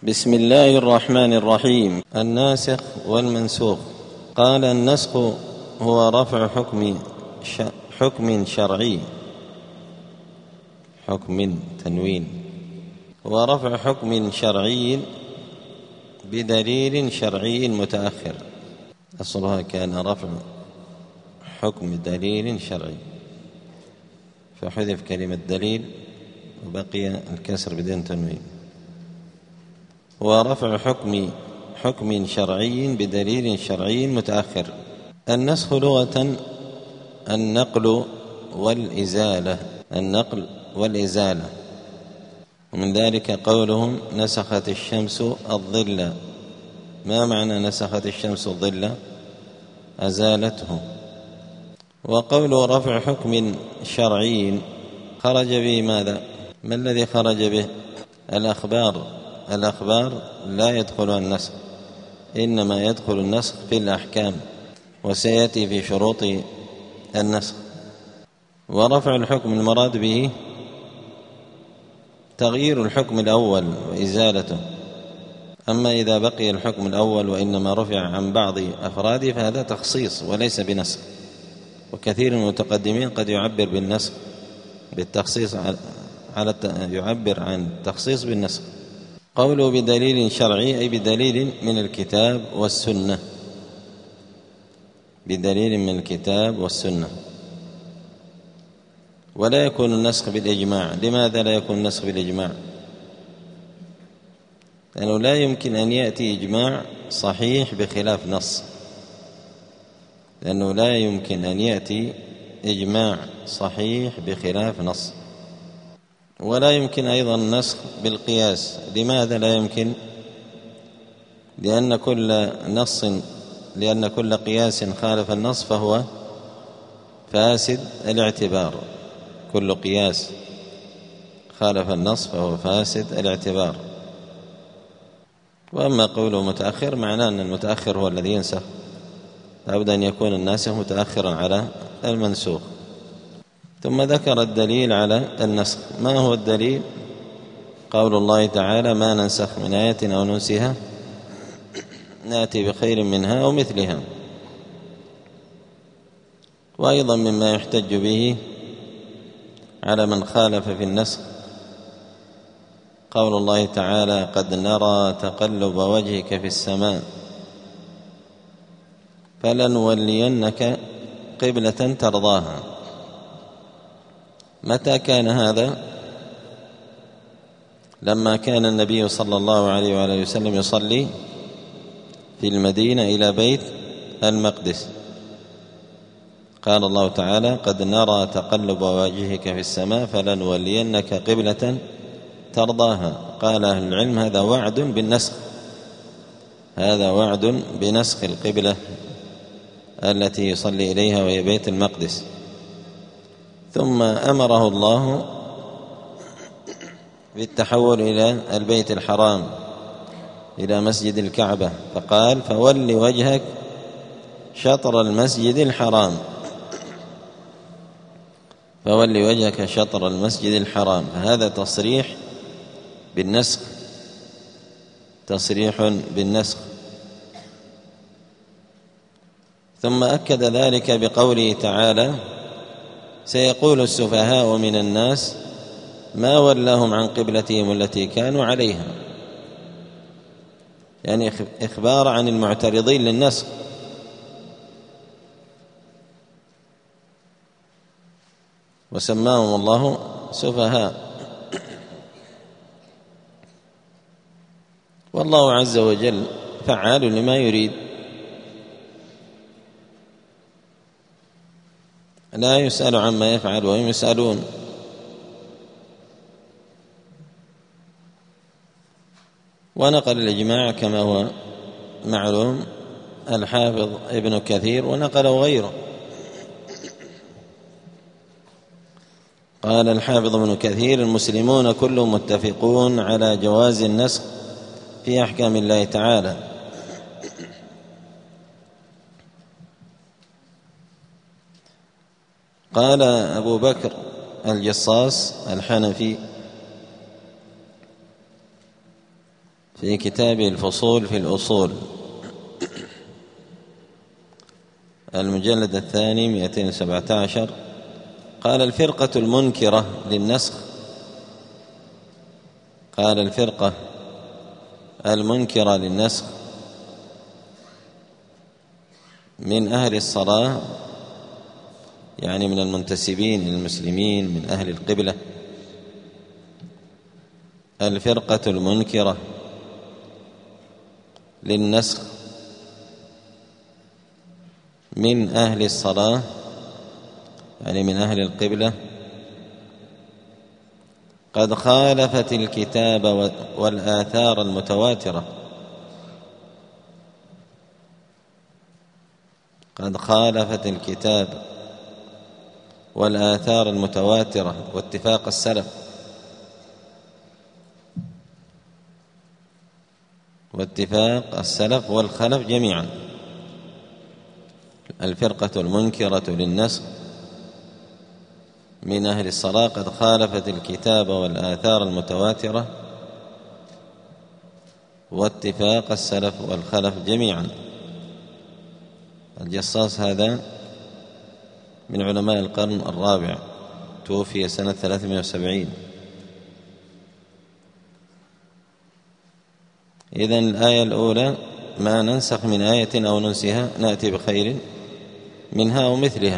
بسم الله الرحمن الرحيم. الناسخ والمنسوخ. قال: النسخ هو رفع حكم شرعي، حكم تنوين، هو رفع حكم شرعي بدليل شرعي متأخر. أصلها كان رفع حكم دليل شرعي، فحذف كلمة دليل وبقي الكسر بدون تنوين. ورفع حكم شرعي بدليل شرعي متأخر. النسخ لغة النقل والإزالة، ومن ذلك قولهم: نسخت الشمس الظل. ما معنى نسخت الشمس الظل؟ أزالته. وقول رفع حكم شرعي خرج به ماذا؟ ما الذي خرج به؟ الأخبار لا يدخلها النسخ، إنما يدخل النسخ في الأحكام، وسيأتي في شروط النسخ. ورفع الحكم المراد به تغيير الحكم الأول وإزالته. أما إذا بقي الحكم الأول وإنما رفع عن بعض أفراده فهذا تخصيص وليس بنسخ. وكثير من المتقدمين قد يعبر بالنسخ بالتخصيص يعبر عن التخصيص بالنسخ. قوله بدليل شرعي أي بدليل من الكتاب والسنة، بدليل من الكتاب والسنة. ولا يكون النسخ بالإجماع. لماذا لا يكون النسخ بالإجماع؟ لأنه لا يمكن أن يأتي إجماع صحيح بخلاف نص، لأنه لا يمكن أن يأتي إجماع صحيح بخلاف نص. ولا يمكن أيضا النسخ بالقياس. لماذا لا يمكن؟ لأن كل قياس خالف النص فهو فاسد الاعتبار. كل قياس خالف النص فهو فاسد الاعتبار. وأما قوله متأخر معناه أن المتأخر هو الذي ينسخ، لابد أن يكون الناسخ متأخرا على المنسوخ. ثم ذكر الدليل على النسخ. ما هو الدليل؟ قول الله تعالى: ما ننسخ من آية أو ننسها نأتي بخير منها أو مثلها. وأيضا مما يحتج به على من خالف في النسخ قول الله تعالى: قد نرى تقلب وجهك في السماء فلنولينك قبلة ترضاها. متى كان هذا؟ لما كان النبي صلى الله عليه وآله وسلم يصلي في المدينة إلى بيت المقدس. قال الله تعالى: قد نرى تقلب وجهك في السماء فلنولينك قبلة ترضاها. قال أهل العلم: هذا وعد بالنسخ، هذا وعد بنسخ القبلة التي يصلي إليها وهي بيت المقدس. ثم أمره الله بالتحول إلى البيت الحرام، إلى مسجد الكعبة، فقال: فول وجهك شطر المسجد الحرام، فول وجهك شطر المسجد الحرام. فهذا تصريح بالنسخ، تصريح بالنسخ. ثم أكد ذلك بقوله تعالى: سيقول السفهاء من الناس ما ولاهم عن قبلتهم التي كانوا عليها، يعني إخبار عن المعترضين للنسخ. وسماهم الله سفهاء. والله عز وجل فعال لما يريد، لا يسأل عما يفعل وهم يسألون. ونقل الإجماع كما هو معلوم الحافظ ابن كثير، ونقله غيره. قال الحافظ ابن كثير: المسلمون كلهم متفقون على جواز النسخ في أحكام الله تعالى. قال أبو بكر الجصاص الحنفي: في كتابه الفصول في الأصول، المجلد الثاني 217، قال الفرقة المنكرة للنسخ، قال الفرقة المنكرة للنسخ من أهل الصلاة، يعني من المنتسبين للمسلمين من أهل القبلة. الفرقة المنكرة للنسخ من أهل الصلاة، يعني من أهل القبلة، قد خالفت الكتاب والآثار المتواترة، قد خالفت الكتاب والآثار المتواترة واتفاق السلف، واتفاق السلف والخلف جميعا. الفرقة المنكرة للنسخ من أهل الصلاة قد خالفت الكتاب والآثار المتواترة واتفاق السلف والخلف جميعا. الجصاص هذا من علماء القرن الرابع، توفي سنة 370. إذن الآية الأولى: ما ننسخ من آية أو ننسها نأتي بخير منها أو مثلها،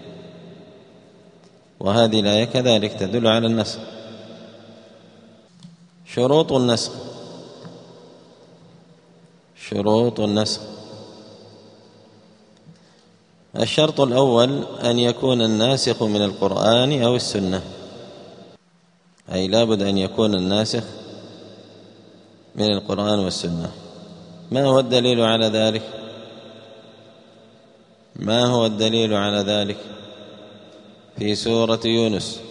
وهذه الآية كذلك تدل على النسخ. شروط النسخ. شروط النسخ: الشرط الأول أن يكون الناسخ من القرآن أو السنة، أي لا بد أن يكون الناسخ من القرآن والسنة. ما هو الدليل على ذلك؟ ما هو الدليل على ذلك؟ في سورة يونس،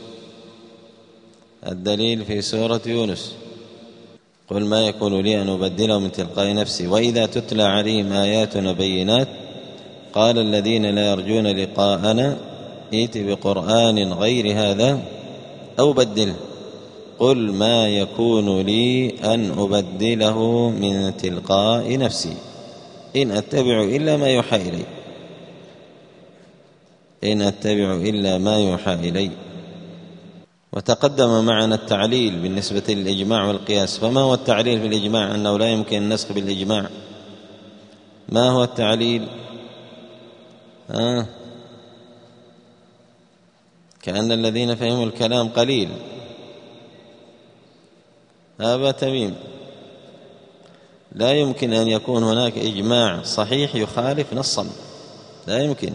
الدليل في سورة يونس: قل ما يكون لي أن أبدله من تلقاء نفسي وإذا تتلى عليهم آياتنا بينات قال الذين لا يرجون لقاءنا ائت بقرآن غير هذا أو بدله قل ما يكون لي أن أبدله من تلقاء نفسي إن أتبع إلا ما يوحى إلي، إن أتبع إلا ما يوحى إلي. وتقدم معنا التعليل بالنسبة للإجماع والقياس. فما هو التعليل في الإجماع؟ أنه لا يمكن النسخ بالإجماع. ما هو التعليل؟ كأن الذين فهموا الكلام قليل. أبا تميم: لا يمكن أن يكون هناك إجماع صحيح يخالف نصا، لا يمكن.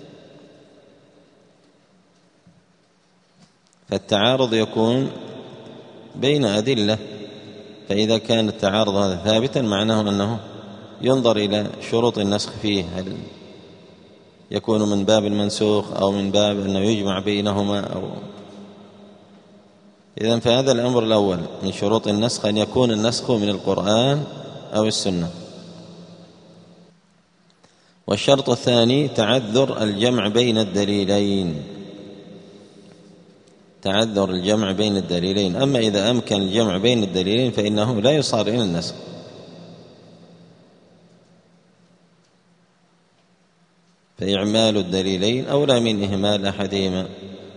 فالتعارض يكون بين أدلة، فإذا كان التعارض هذا ثابتا معناه أنه ينظر إلى شروط النسخ فيه، هل يكون من باب المنسوخ أو من باب أنه يجمع بينهما إذن فهذا الأمر الأول من شروط النسخ، أن يكون النسخ من القرآن أو السنة. والشرط الثاني تعذر الجمع بين الدليلين، تعذر الجمع بين الدليلين. أما إذا أمكن الجمع بين الدليلين فإنه لا يصار إلى النسخ. فإعمال الدليلين أولى من إهمال أحدهما،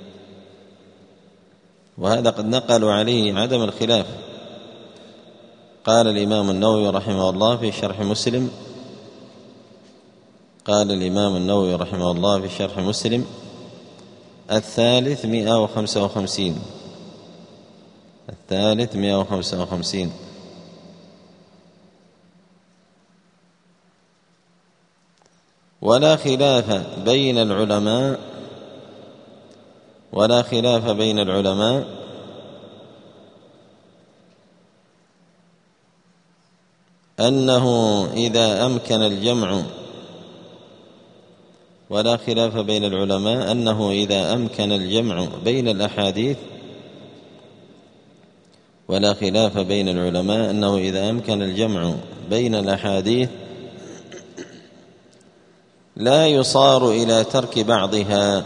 وهذا قد نقلوا عليه عدم الخلاف. قال الإمام النووي رحمه الله في شرح مسلم، قال الإمام النووي رحمه الله في شرح مسلم: الثالث 155، الثالث 155: ولا خلاف بين العلماء، ولا خلاف بين العلماء أنه إذا أمكن الجمع، ولا خلاف بين العلماء أنه إذا أمكن الجمع بين الأحاديث، ولا خلاف بين العلماء أنه إذا أمكن الجمع بين الأحاديث لا يصار إلى ترك بعضها،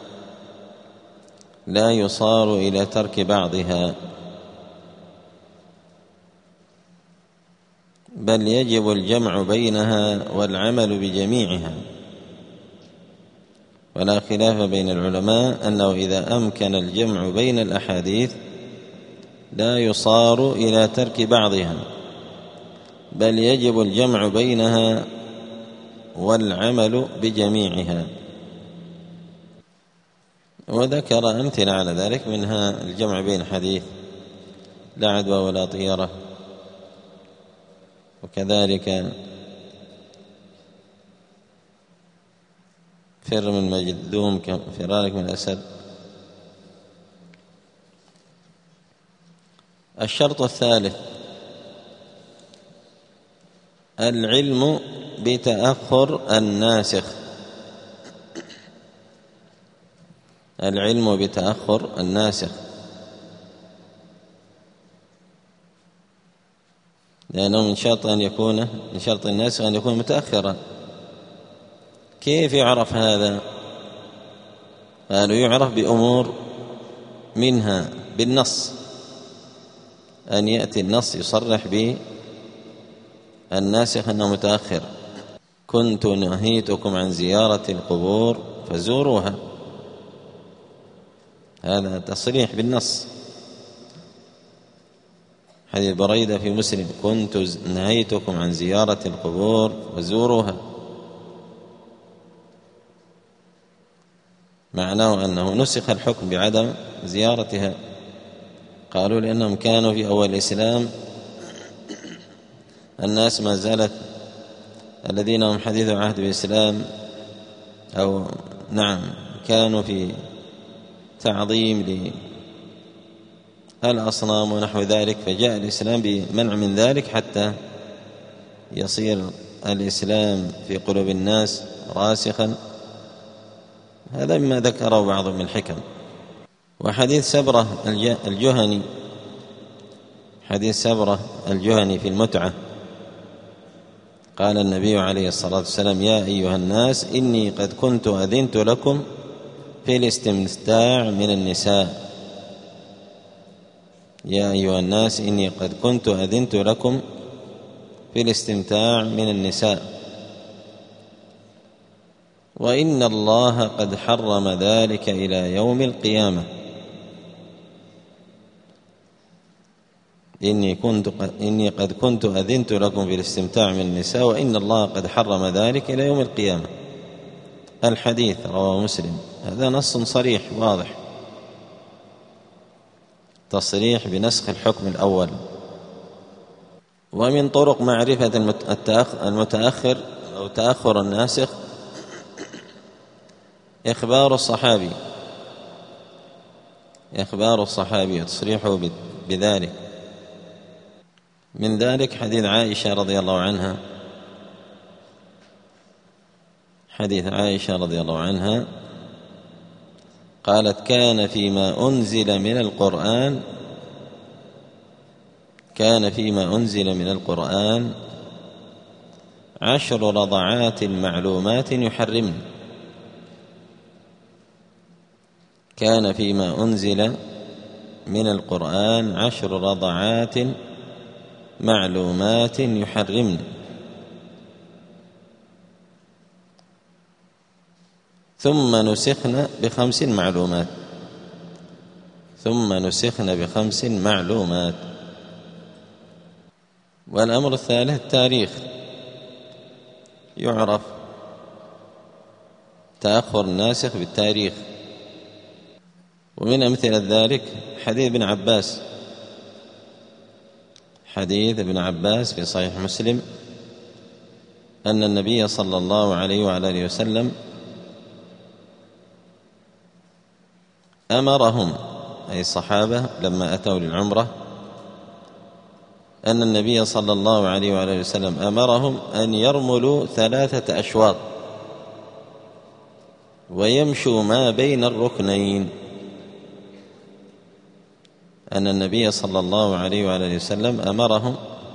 لا يصار إلى ترك بعضها. بل يجب الجمع بينها والعمل بجميعها. ولا خلاف بين العلماء أنه إذا أمكن الجمع بين الأحاديث لا يصار إلى ترك بعضها، بل يجب الجمع بينها والعمل بجميعها. وذكر أمثلة على ذلك، منها الجمع بين حديث لا عدوى ولا طيرة، وكذلك فر من المجذوم كفرارك من الأسد. الشرط الثالث العلم بتأخر الناسخ. العلم بتأخر الناسخ، لأنه من شرط الناسخ أن يكون متأخرا. كيف يعرف هذا؟ قالوا يعرف بأمور، منها بالنص، أن يأتي النص يصرح بالناسخ أنه متأخر. كنت نهيتكم عن زيارة القبور فزوروها، هذا تصريح بالنص. حديث بريدة في مسلم: كنت نهيتكم عن زيارة القبور فزوروها، معناه أنه نسخ الحكم بعدم زيارتها. قالوا لأنهم كانوا في أول الإسلام الناس ما زالت، الذين هم حديث عهد بالإسلام، أو نعم كانوا في تعظيم للأصنام ونحو ذلك، فجاء الإسلام بمنع من ذلك حتى يصير الإسلام في قلوب الناس راسخا. هذا مما ذكره بعض من الحكم. وحديث سبرة الجهني، حديث سبرة الجهني في المتعة، قال النبي عليه الصلاة والسلام: يا أيها الناس إني قد كنت أذنت لكم في الاستمتاع من النساء. يا أيها الناس إني قد كنت أذنت لكم في الاستمتاع من النساء، وإن الله قد حرم ذلك إلى يوم القيامة. إني قد كنت أذنت لكم في الاستمتاع من النساء، وإن الله قد حرم ذلك إلى يوم القيامة. الحديث رواه مسلم. هذا نص صريح واضح، تصريح بنسخ الحكم الأول. ومن طرق معرفة المتأخر أو تأخر الناسخ إخبار الصحابي وتصريحه بذلك. من ذلك حديث عائشة رضي الله عنها، حديث عائشة رضي الله عنها قالت: كان فيما أنزل من القرآن 10 رضعات معلومات يحرمن. كان فيما أنزل من القرآن 10 رضعات معلومات يحرمن، ثم نسخن ب5 معلومات. والأمر الثالث التاريخ، يعرف تأخر الناسخ بالتاريخ. ومن أمثلة ذلك حديث ابن عباس في صحيح مسلم أن النبي صلى الله عليه وعلى آله وسلم أمرهم، أي الصحابة لما أتوا للعمرة، أن النبي صلى الله عليه وعلى آله وسلم أمرهم أن يرملوا 3 أشواط ويمشوا ما بين الركنين. أن النبي صلى الله عليه وعلى آله وسلم أمرهم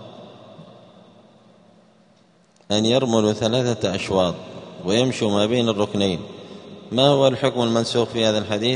أن يرملوا 3 أشواط ويمشوا ما بين الركنين. ما هو الحكم المنسوخ في هذا الحديث؟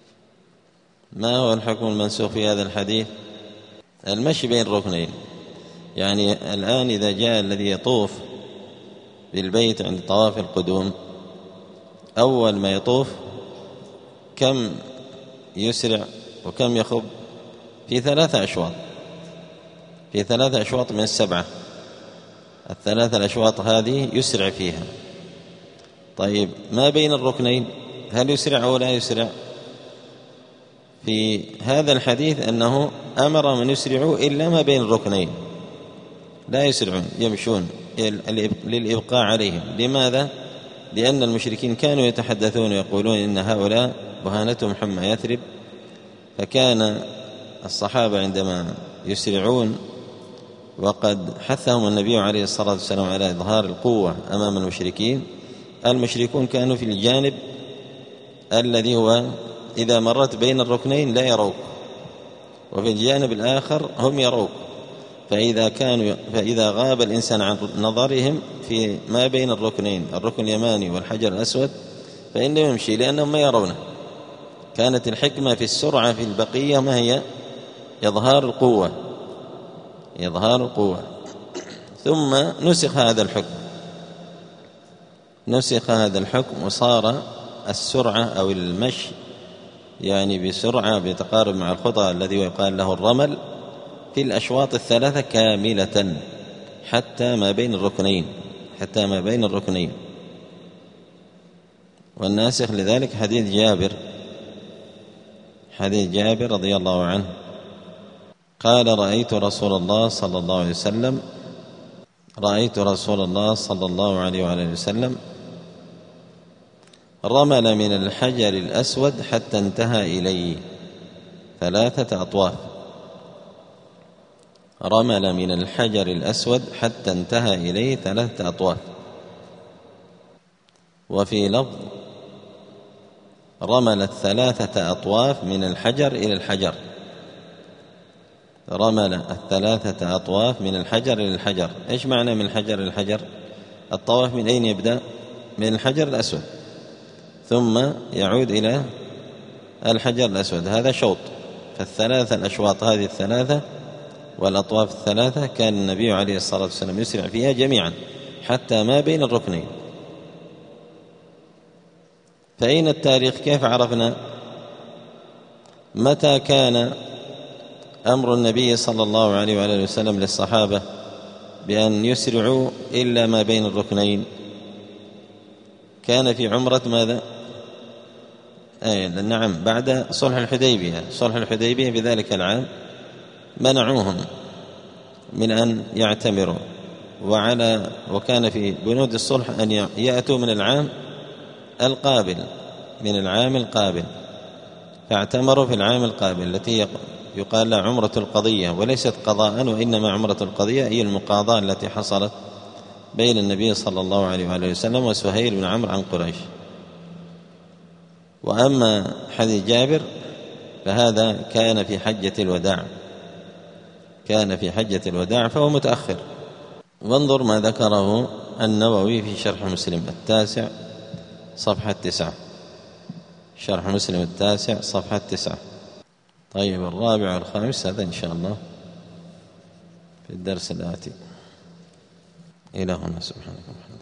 المشي بين الركنين. يعني الآن إذا جاء الذي يطوف بالبيت عند طواف القدوم، أول ما يطوف كم يسرع وكم يخب؟ في 3 أشواط، في 3 أشواط من 7. ال3 الأشواط هذه يسرع فيها. طيب ما بين الركنين هل يسرع أو لا يسرع؟ في هذا الحديث أنه أمر من يسرعوا إلا ما بين الركنين، لا يسرعون، يمشون للإبقاء عليهم. لماذا؟ لأن المشركين كانوا يتحدثون ويقولون إن هؤلاء بهانتهم حمى يثرب، فكان الصحابة عندما يسرعون وقد حثهم النبي عليه الصلاة والسلام على إظهار القوة أمام المشركين، المشركون كانوا في الجانب الذي هو إذا مرت بين الركنين لا يروك، وفي الجانب الآخر هم يروك، فإذا غاب الإنسان عن نظرهم في ما بين الركنين، الركن اليماني والحجر الأسود، فإنه يمشي لأنهم ما يرونه. كانت الحكمة في السرعة في البقية ما هي؟ إظهار القوة، إظهار القوة. ثم نسخ هذا الحكم وصار السرعة أو المشي يعني بسرعة بتقارب مع الخطى الذي يقال له الرمل في الأشواط 3 كاملة حتى ما بين الركنين. والناسخ لذلك حديث جابر رضي الله عنه قال: رأيت رسول الله صلى الله عليه وسلم رمل من الحجر الأسود حتى انتهى إليه 3 أطواف. رمل من الحجر الأسود حتى انتهى إليه 3 أطواف. وفي لفظ: رمل 3 أطواف من الحجر إلى الحجر. رمل 3 أطواف من الحجر إلى الحجر. إيش معنى من الحجر إلى الحجر؟ الطواف من أين يبدأ؟ من الحجر الأسود ثم يعود إلى الحجر الأسود، هذا شوط. ف3 الأشواط هذه 3 والأطواف 3 كان النبي عليه الصلاة والسلام يسرع فيها جميعا حتى ما بين الركنين. فأين التاريخ؟ كيف عرفنا؟ متى كان أمر النبي صلى الله عليه وآله وسلم للصحابة بأن يسرعوا إلا ما بين الركنين؟ كان في عمرة ماذا؟ نعم، بعد صلح الحديبية في ذلك العام منعوهم من أن يعتمروا، وكان في بنود الصلح أن يأتوا من العام القابل، فاعتمروا في العام القابل التي يقال لها عمرة القضية، وليست قضاء، وإنما عمرة القضية هي المقاضاة التي حصلت بين النبي صلى الله عليه وآله وسلم وسهيل بن عمرو عن قريش. وأما حديث جابر فهذا كان في حجة الوداع، فهو متأخر. وانظر ما ذكره النووي في شرح مسلم 9 صفحة 9. شرح مسلم 9 صفحة 9. طيب، 4 و5 هذا إن شاء الله في الدرس الآتي. إلى هنا، سبحانك.